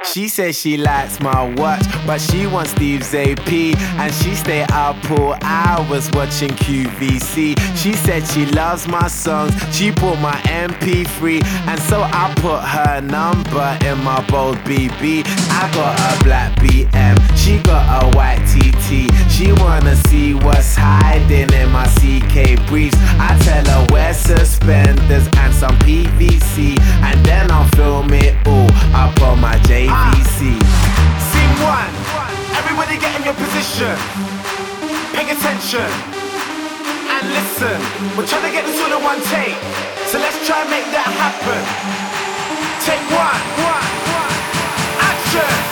She says she likes my watch, but she wants Steve's AP. And she stay up all hours watching QVC. She said she loves my songs, she bought my MP3. And so I put her number in my bold BB. I got a black BM, she got a white TT. She wanna see what's hiding in my CK briefs. I tell her wear suspenders and some PVC, and then I'll film it all up on my JVC. Scene one, everybody get in your position. Pay attention and listen. We're trying to get this all in one take, so let's try and make that happen. Take one, action.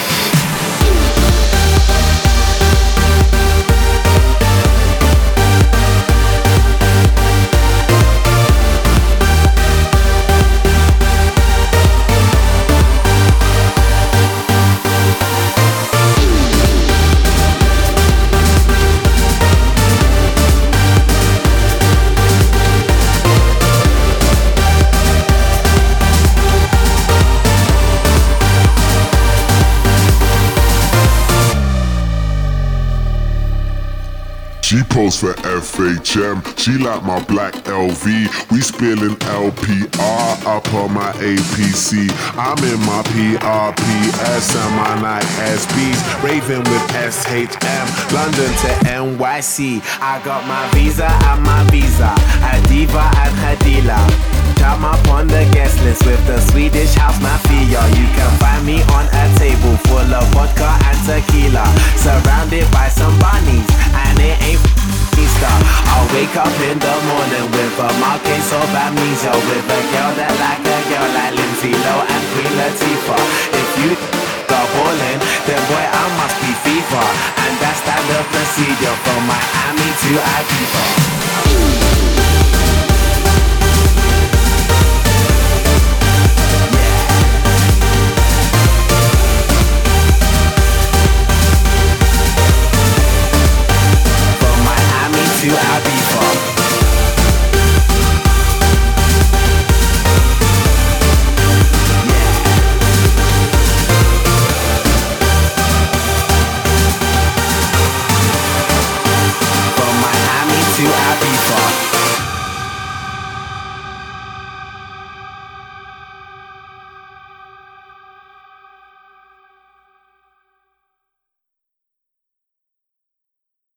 She posed for FHM, she like my black LV. We spilling LPR up on my APC. I'm in my PRPS and my Nike SBs, raving with SHM, London to NYC. I got my visa and my visa, a diva and her dealer. I'm up on the guest list with the Swedish house mafia. You can find me on a table full of vodka and tequila, surrounded by some bunnies, and it ain't Easter. I'll wake up in the morning with a mark case of amnesia, with a girl that like a girl like Lindsay Lohan and Queen Latifah. If you go ballin', then boy I must be FIFA, and that's standard procedure from Miami to Ibiza. To Ibiza.